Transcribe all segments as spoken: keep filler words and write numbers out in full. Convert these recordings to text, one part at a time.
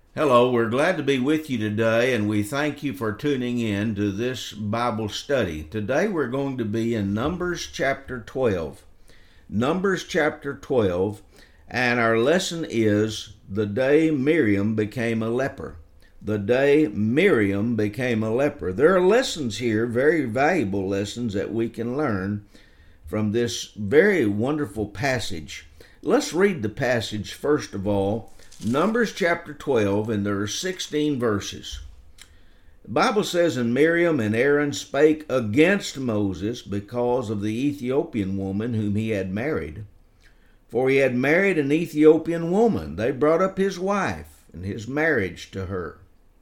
Hello, we're glad to be with you today, and we thank you for tuning in to this Bible study. Today we're going to be in Numbers chapter twelve. Numbers chapter twelve, and our lesson is the day Miriam became a leper. The day Miriam became a leper. There are lessons here, very valuable lessons that we can learn from this very wonderful passage. Let's read the passage first of all. Numbers chapter twelve, and there are sixteen verses. The Bible says, "And Miriam and Aaron spake against Moses because of the Ethiopian woman whom he had married. For he had married an Ethiopian woman. They brought up his wife and his marriage to her.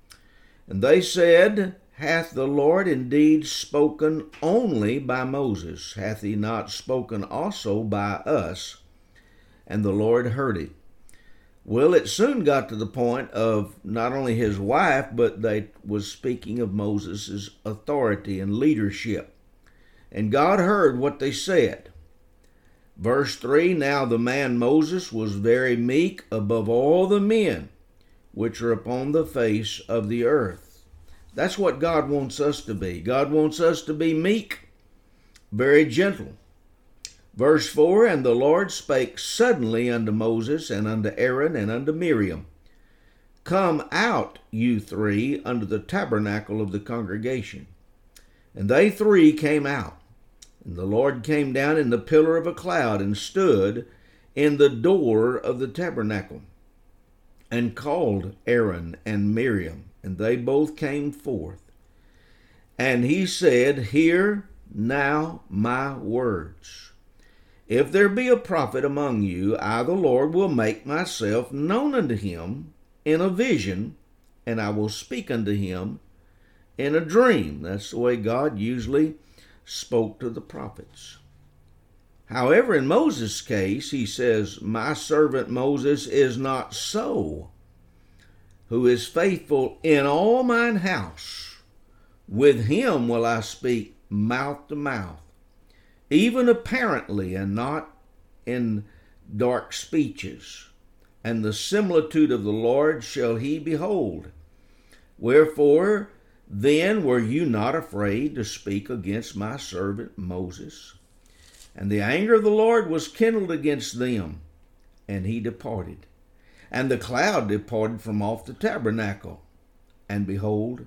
And they said, Hath the Lord indeed spoken only by Moses? Hath he not spoken also by us? And the Lord heard it." Well, it soon got to the point of not only his wife, but they was speaking of Moses' authority and leadership. And God heard what they said. Verse three, "Now the man Moses was very meek above all the men which are upon the face of the earth." That's what God wants us to be. God wants us to be meek, very gentle. Verse four, "And the Lord spake suddenly unto Moses and unto Aaron and unto Miriam, Come out, you three, unto the tabernacle of the congregation. And they three came out. And the Lord came down in the pillar of a cloud and stood in the door of the tabernacle and called Aaron and Miriam, and they both came forth. And he said, Hear now my words. If there be a prophet among you, I, the Lord, will make myself known unto him in a vision, and I will speak unto him in a dream." That's the way God usually spoke to the prophets. However, in Moses' case, he says, "My servant Moses is not so, who is faithful in all mine house. With him will I speak mouth to mouth, even apparently, and not in dark speeches. And the similitude of the Lord shall he behold. Wherefore then were you not afraid to speak against my servant Moses? And the anger of the Lord was kindled against them, and he departed. And the cloud departed from off the tabernacle. And behold,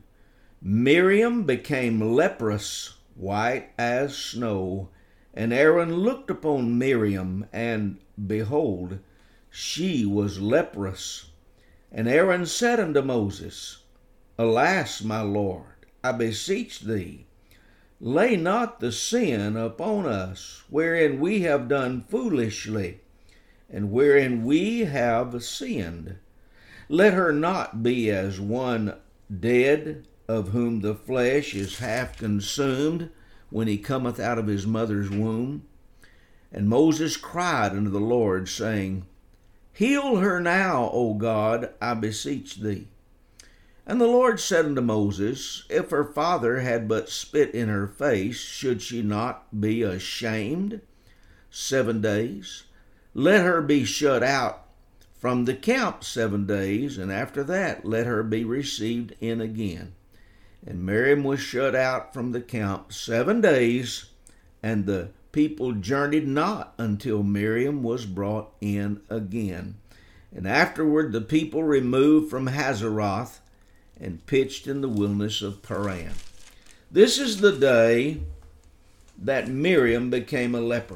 Miriam became leprous, white as snow. And Aaron looked upon Miriam, and behold, she was leprous. And Aaron said unto Moses, Alas, my Lord, I beseech thee, lay not the sin upon us, wherein we have done foolishly, and wherein we have sinned. Let her not be as one dead, of whom the flesh is half consumed, when he cometh out of his mother's womb." And Moses cried unto the Lord, saying, Heal her now, O God, I beseech thee. And the Lord said unto Moses, If her father had but spit in her face, should she not be ashamed seven days? Let her be shut out from the camp seven days, and after that let her be received in again. And Miriam was shut out from the camp seven days, and the people journeyed not until Miriam was brought in again. And afterward the people removed from Hazeroth and pitched in the wilderness of Paran. This is the day that Miriam became a leper.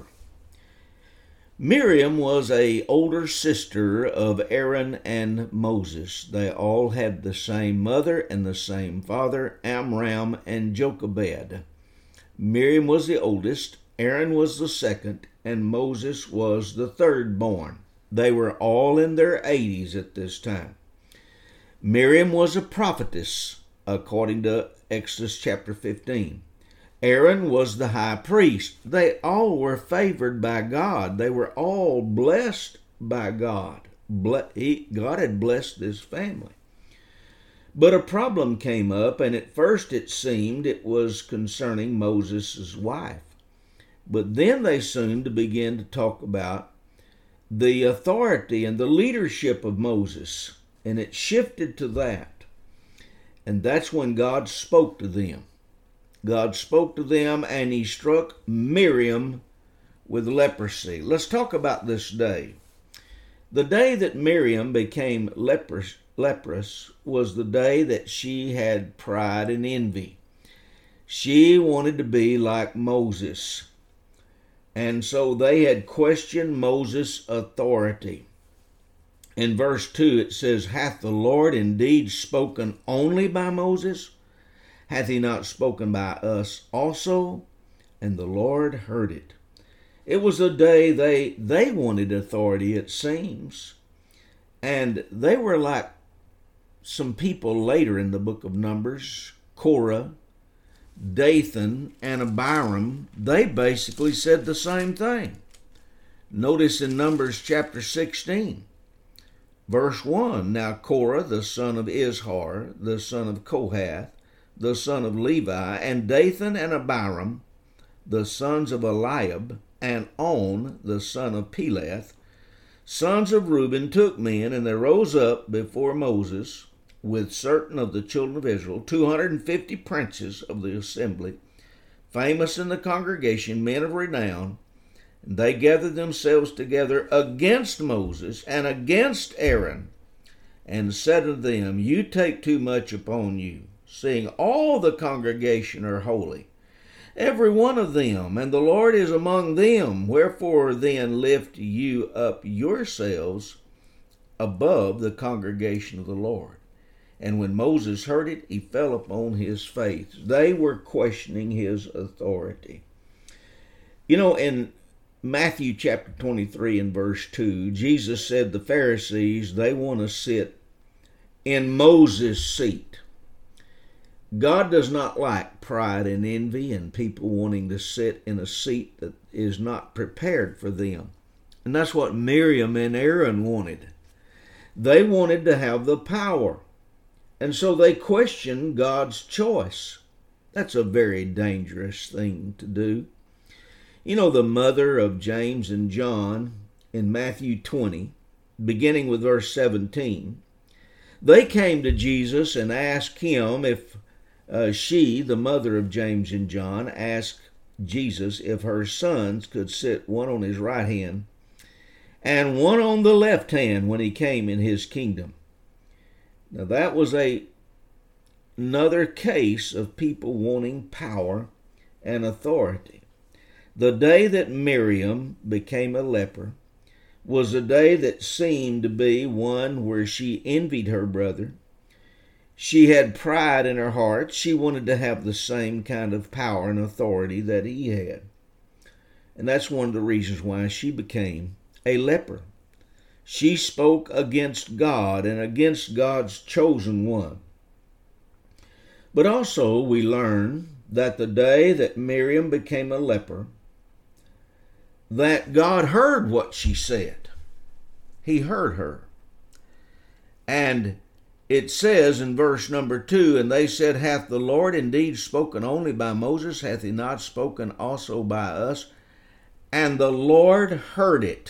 Miriam was a older sister of Aaron and Moses. They all had the same mother and the same father, Amram and Jochebed. Miriam was the oldest, Aaron was the second, and Moses was the third born. They were all in their eighties at this time. Miriam was a prophetess, according to Exodus chapter fifteen. Aaron was the high priest. They all were favored by God. They were all blessed by God. God had blessed this family. But a problem came up, and at first it seemed it was concerning Moses' wife. But then they soon to begin to talk about the authority and the leadership of Moses. And it shifted to that. And that's when God spoke to them. God spoke to them and he struck Miriam with leprosy. Let's talk about this day. The day that Miriam became leprous, leprous was the day that she had pride and envy. She wanted to be like Moses. And so they had questioned Moses' authority. In verse two it says, "Hath the Lord indeed spoken only by Moses? Hath he not spoken by us also?" And the Lord heard it. It was a day they, they wanted authority, it seems. And they were like some people later in the book of Numbers, Korah, Dathan, and Abiram. They basically said the same thing. Notice in Numbers chapter sixteen. Verse one, "Now Korah, the son of Izhar, the son of Kohath, the son of Levi, and Dathan and Abiram, the sons of Eliab, and On, the son of Peleth, sons of Reuben, took men, and they rose up before Moses with certain of the children of Israel, two hundred and fifty princes of the assembly, famous in the congregation, men of renown. And they gathered themselves together against Moses and against Aaron, and said unto them, You take too much upon you, seeing all the congregation are holy, every one of them, and the Lord is among them. Wherefore then lift you up yourselves above the congregation of the Lord. And when Moses heard it, he fell upon his face." They were questioning his authority. You know, in Matthew chapter twenty-three and verse two, Jesus said the Pharisees, they want to sit in Moses' seat. God does not like pride and envy and people wanting to sit in a seat that is not prepared for them. And that's what Miriam and Aaron wanted. They wanted to have the power. And so they questioned God's choice. That's a very dangerous thing to do. You know, the mother of James and John in Matthew twenty, beginning with verse seventeen, they came to Jesus and asked him if uh, she, the mother of James and John, asked Jesus if her sons could sit one on his right hand and one on the left hand when he came in his kingdom. Now that was a another case of people wanting power and authority. The day that Miriam became a leper was a day that seemed to be one where she envied her brother. She had pride in her heart. She wanted to have the same kind of power and authority that he had. And that's one of the reasons why she became a leper. She spoke against God and against God's chosen one. But also we learn that the day that Miriam became a leper, that God heard what she said. He heard her. And it says in verse number two, "And they said, Hath the Lord indeed spoken only by Moses? Hath he not spoken also by us? And the Lord heard it."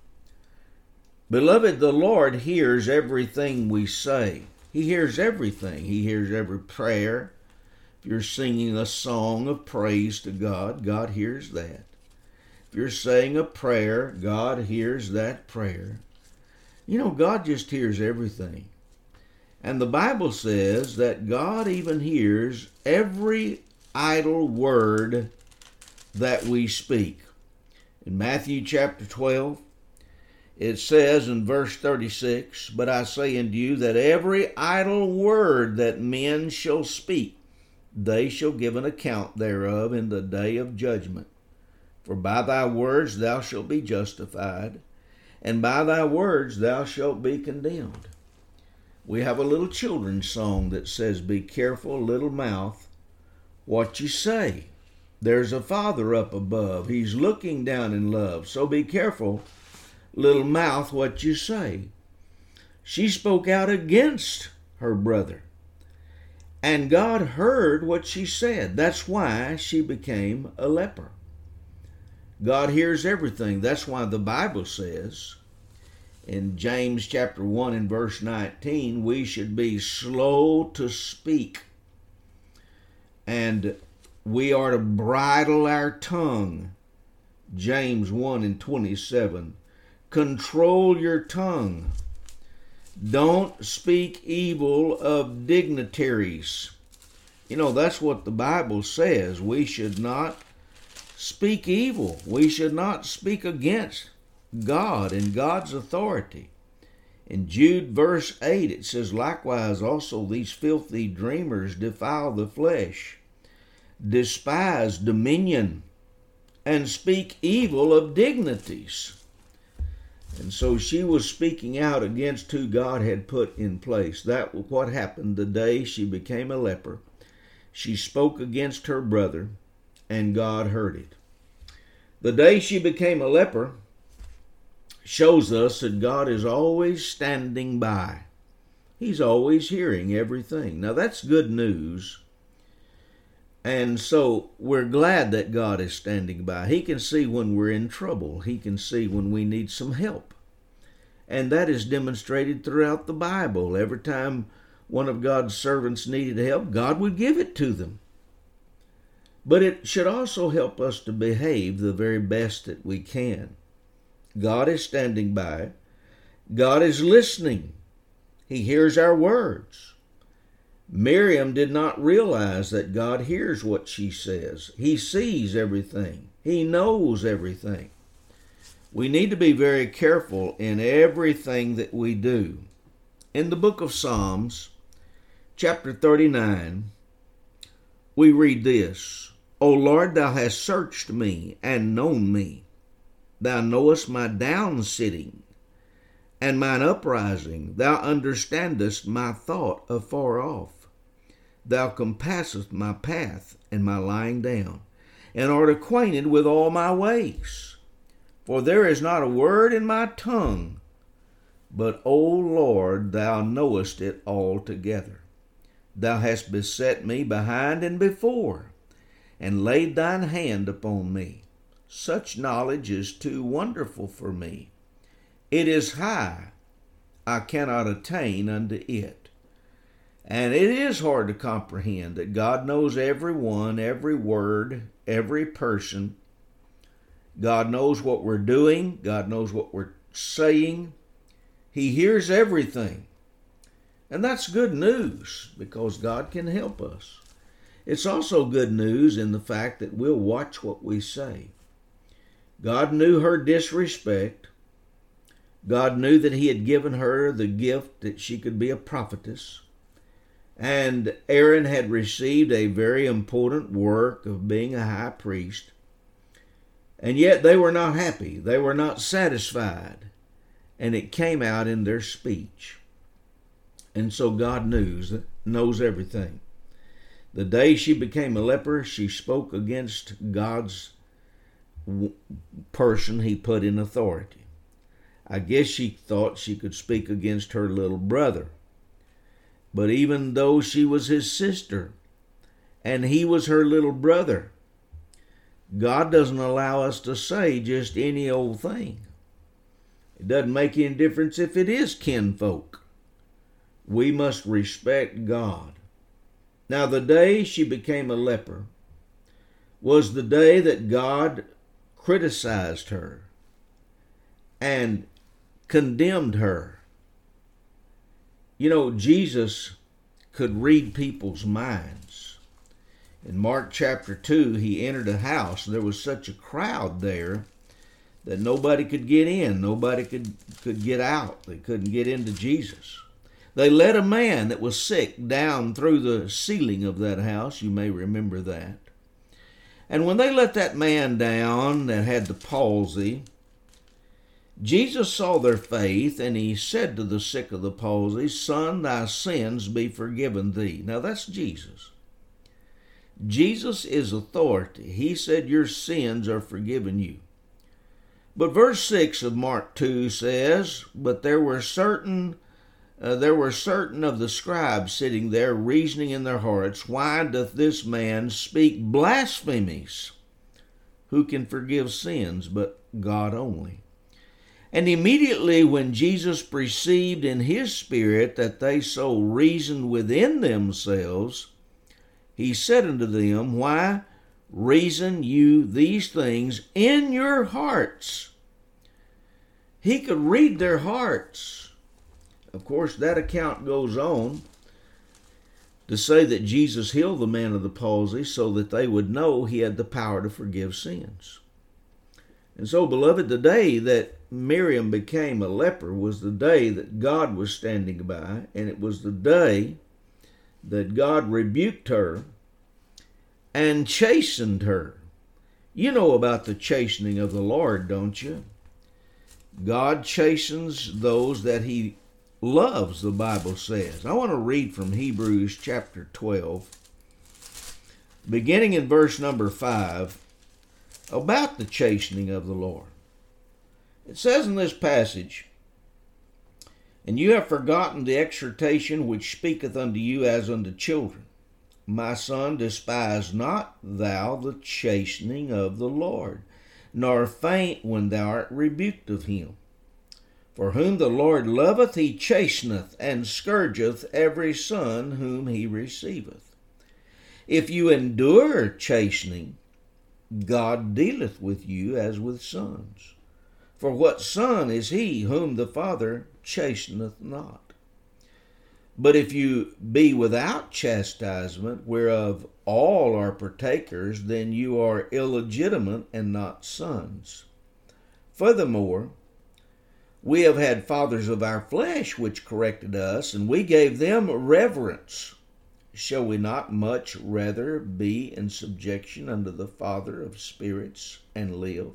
Beloved, the Lord hears everything we say. He hears everything. He hears every prayer. If you're singing a song of praise to God, God hears that. If you're saying a prayer, God hears that prayer. You know, God just hears everything. And the Bible says that God even hears every idle word that we speak. In Matthew chapter twelve, it says in verse thirty-six, "But I say unto you that every idle word that men shall speak, they shall give an account thereof in the day of judgment. For by thy words thou shalt be justified, and by thy words thou shalt be condemned." We have a little children's song that says, "Be careful, little mouth, what you say. There's a Father up above. He's looking down in love. So be careful, little mouth, what you say." She spoke out against her brother. And God heard what she said. That's why she became a leper. God hears everything. That's why the Bible says In James chapter one and verse nineteen, we should be slow to speak. And we are to bridle our tongue. James one and twenty-seven. Control your tongue. Don't speak evil of dignitaries. You know, that's what the Bible says. We should not speak evil. We should not speak against God and God's authority. In Jude verse eight, it says, likewise also these filthy dreamers defile the flesh, despise dominion, and speak evil of dignities. And so she was speaking out against who God had put in place. That was what happened the day she became a leper. She spoke against her brother, and God heard it. The day she became a leper shows us that God is always standing by. He's always hearing everything. Now that's good news. And so we're glad that God is standing by. He can see when we're in trouble. He can see when we need some help. And that is demonstrated throughout the Bible. Every time one of God's servants needed help, God would give it to them. But it should also help us to behave the very best that we can. God is standing by. God is listening. He hears our words. Miriam did not realize that God hears what she says. He sees everything. He knows everything. We need to be very careful in everything that we do. In the book of Psalms, chapter thirty-nine, we read this, O Lord, thou hast searched me and known me. Thou knowest my downsitting and mine uprising. Thou understandest my thought afar off. Thou compassest my path and my lying down, and art acquainted with all my ways. For there is not a word in my tongue, but, O Lord, thou knowest it altogether. Thou hast beset me behind and before, and laid thine hand upon me. Such knowledge is too wonderful for me. It is high, I cannot attain unto it. And it is hard to comprehend that God knows everyone, every word, every person. God knows what we're doing. God knows what we're saying. He hears everything. And that's good news because God can help us. It's also good news in the fact that we'll watch what we say. God knew her disrespect. God knew that he had given her the gift that she could be a prophetess. And Aaron had received a very important work of being a high priest. And yet they were not happy. They were not satisfied. And it came out in their speech. And so God knows, knows everything. The day she became a leper, she spoke against God's person he put in authority. I guess she thought she could speak against her little brother. But even though she was his sister and he was her little brother, God doesn't allow us to say just any old thing. It doesn't make any difference if it is kinfolk. We must respect God. Now, the day she became a leper was the day that God criticized her and condemned her. You know, Jesus could read people's minds. In Mark chapter two, he entered a house. There was such a crowd there that nobody could get in. Nobody could, could get out. They couldn't get into Jesus. They let a man that was sick down through the ceiling of that house. You may remember that. And when they let that man down that had the palsy, Jesus saw their faith, and he said to the sick of the palsy, Son, thy sins be forgiven thee. Now that's Jesus. Jesus is authority. He said, your sins are forgiven you. But verse six of Mark two says, But there were certain uh, there were certain of the scribes sitting there, reasoning in their hearts, Why doth this man speak blasphemies? Who can forgive sins but God only? And immediately when Jesus perceived in his spirit that they so reasoned within themselves, he said unto them, Why reason you these things in your hearts? He could read their hearts. Of course, that account goes on to say that Jesus healed the man of the palsy so that they would know he had the power to forgive sins. And so, beloved, the day that Miriam became a leper was the day that God was standing by, and it was the day that God rebuked her and chastened her. You know about the chastening of the Lord, don't you? God chastens those that he loves, the Bible says. I want to read from Hebrews chapter twelve, beginning in verse number five, about the chastening of the Lord. It says in this passage, And you have forgotten the exhortation which speaketh unto you as unto children. My son, despise not thou the chastening of the Lord, nor faint when thou art rebuked of him. For whom the Lord loveth, he chasteneth, and scourgeth every son whom he receiveth. If you endure chastening, God dealeth with you as with sons. For what son is he whom the Father chasteneth not? But if you be without chastisement, whereof all are partakers, then you are illegitimate and not sons. Furthermore, we have had fathers of our flesh which corrected us, and we gave them reverence. Shall we not much rather be in subjection unto the Father of spirits and live?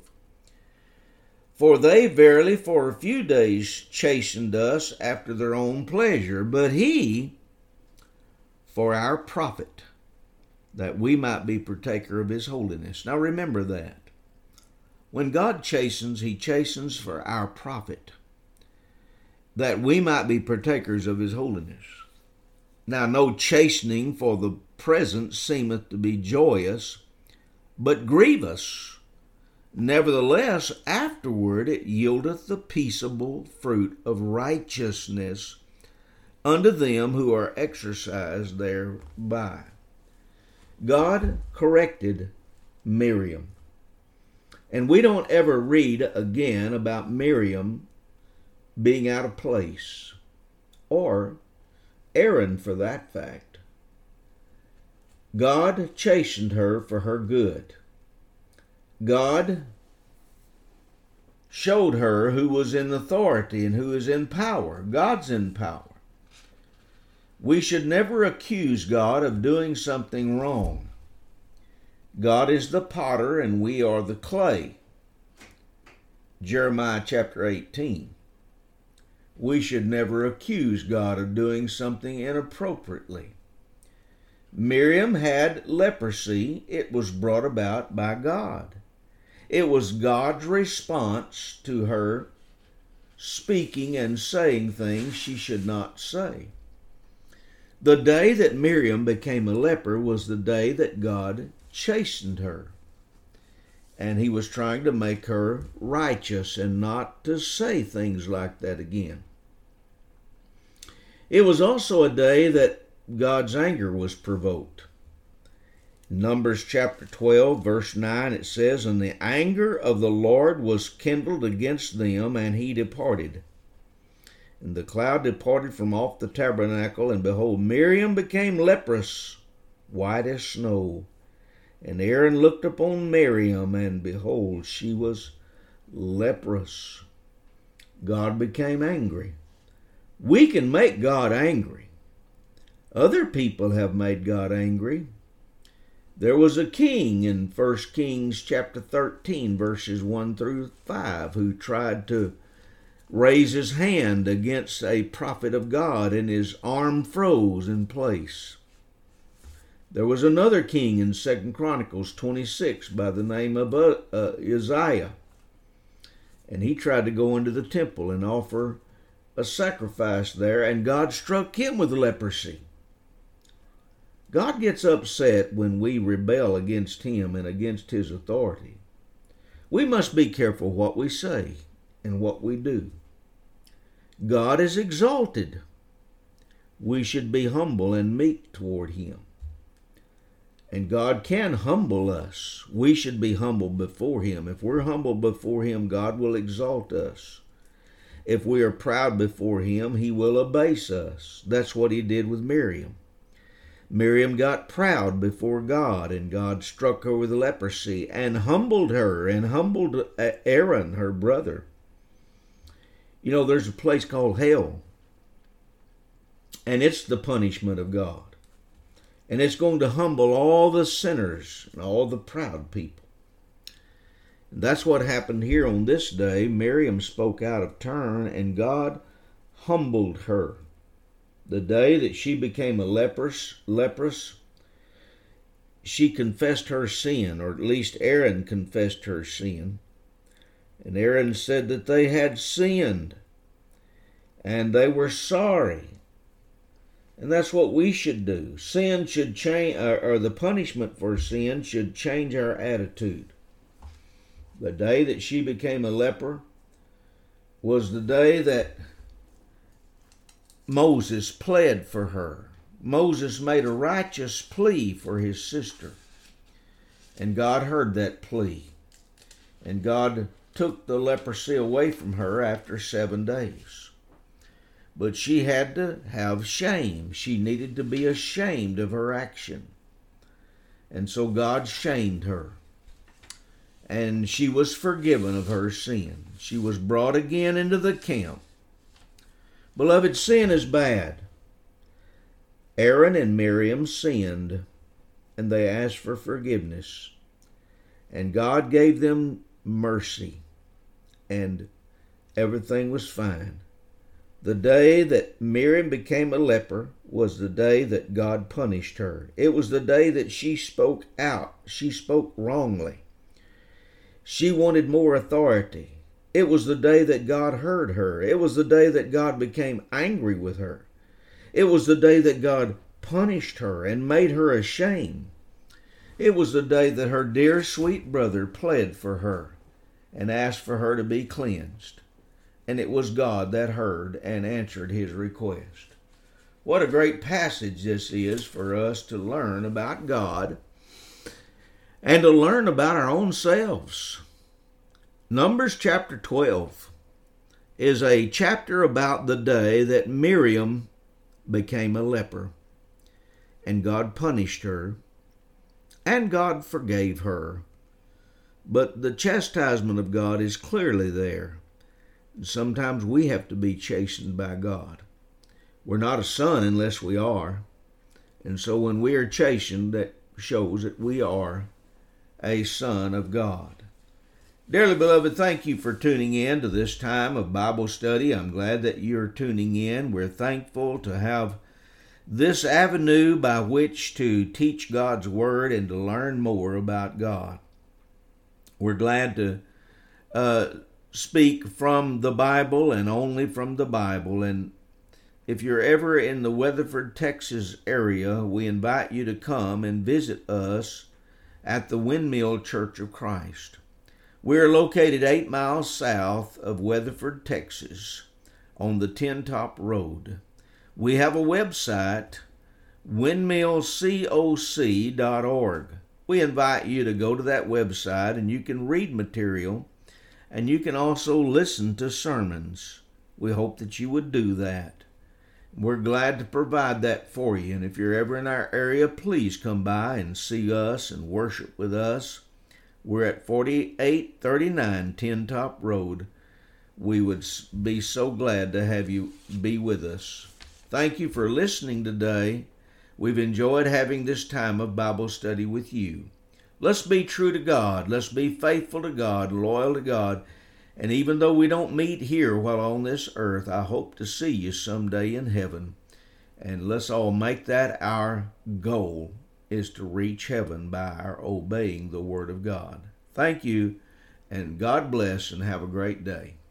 For they verily for a few days chastened us after their own pleasure, but he for our profit, that we might be partaker of his holiness. Now remember that. When God chastens, he chastens for our profit, that we might be partakers of his holiness. Now no chastening for the present seemeth to be joyous, but grievous. Nevertheless, afterward it yieldeth the peaceable fruit of righteousness unto them who are exercised thereby. God corrected Miriam. And we don't ever read again about Miriam being out of place, or Aaron for that fact. God chastened her for her good. God showed her who was in authority and who is in power. God's in power. We should never accuse God of doing something wrong. God is the potter and we are the clay. Jeremiah chapter eighteen. We should never accuse God of doing something inappropriately. Miriam had leprosy. It was brought about by God. It was God's response to her speaking and saying things she should not say. The day that Miriam became a leper was the day that God chastened her. And he was trying to make her righteous and not to say things like that again. It was also a day that God's anger was provoked. Numbers chapter twelve, verse nine, it says, And the anger of the Lord was kindled against them, and he departed. And the cloud departed from off the tabernacle, and behold, Miriam became leprous, white as snow. And Aaron looked upon Miriam, and behold, she was leprous. God became angry. We can make God angry. Other people have made God angry. There was a king in First Kings chapter thirteen, verses one through five, who tried to raise his hand against a prophet of God, and his arm froze in place. There was another king in Second Chronicles twenty-six by the name of uh, uh, Uzziah, and he tried to go into the temple and offer a sacrifice there, and God struck him with leprosy. God gets upset when we rebel against him and against his authority. We must be careful what we say. and what we do. God is exalted. We should be humble and meek toward Him. And God can humble us. We should be humble before Him. If we're humble before Him, God will exalt us. If we are proud before Him, He will abase us. That's what He did with Miriam. Miriam got proud before God, and God struck her with leprosy and humbled her and humbled Aaron, her brother. You know, there's a place called hell, and it's the punishment of God. And it's going to humble all the sinners and all the proud people. And that's what happened here on this day. Miriam spoke out of turn, and God humbled her. The day that she became a leprous, leprous, she confessed her sin, or at least Aaron confessed her sin. And Aaron said that they had sinned, and they were sorry. And that's what we should do. Sin should change, or the punishment for sin should change our attitude. The day that she became a leper was the day that Moses pled for her. Moses made a righteous plea for his sister. And God heard that plea. And God took the leprosy away from her after seven days. But she had to have shame. She needed to be ashamed of her action. And so God shamed her. And she was forgiven of her sin. She was brought again into the camp. Beloved, sin is bad. Aaron and Miriam sinned, and they asked for forgiveness. And God gave them mercy, and everything was fine. The day that Miriam became a leper was the day that God punished her. It was the day that she spoke out. She spoke wrongly. She wanted more authority. It was the day that God heard her. It was the day that God became angry with her. It was the day that God punished her and made her ashamed. It was the day that her dear sweet brother pled for her and asked for her to be cleansed. And it was God that heard and answered his request. What a great passage this is for us to learn about God and to learn about our own selves. Numbers chapter twelve is a chapter about the day that Miriam became a leper, and God punished her, and God forgave her. But the chastisement of God is clearly there. Sometimes we have to be chastened by God. We're not a son unless we are. And so when we are chastened, that shows that we are a son of God. Dearly beloved, thank you for tuning in to this time of Bible study. I'm glad that you're tuning in. We're thankful to have this avenue by which to teach God's Word and to learn more about God. We're glad to uh, speak from the Bible and only from the Bible. And if you're ever in the Weatherford, Texas area, we invite you to come and visit us at the Windmill Church of Christ. We're located eight miles south of Weatherford, Texas, on the Tin Top Road. We have a website, windmill coc dot org. We invite you to go to that website, and you can read material, and you can also listen to sermons. We hope that you would do that. We're glad to provide that for you, and if you're ever in our area, please come by and see us and worship with us. We're at forty-eight thirty-nine Tin Top Road. We would be so glad to have you be with us. Thank you for listening today. We've enjoyed having this time of Bible study with you. Let's be true to God. Let's be faithful to God, loyal to God. And even though we don't meet here while on this earth, I hope to see you someday in heaven. And let's all make that our goal, is to reach heaven by our obeying the Word of God. Thank you, and God bless, and have a great day.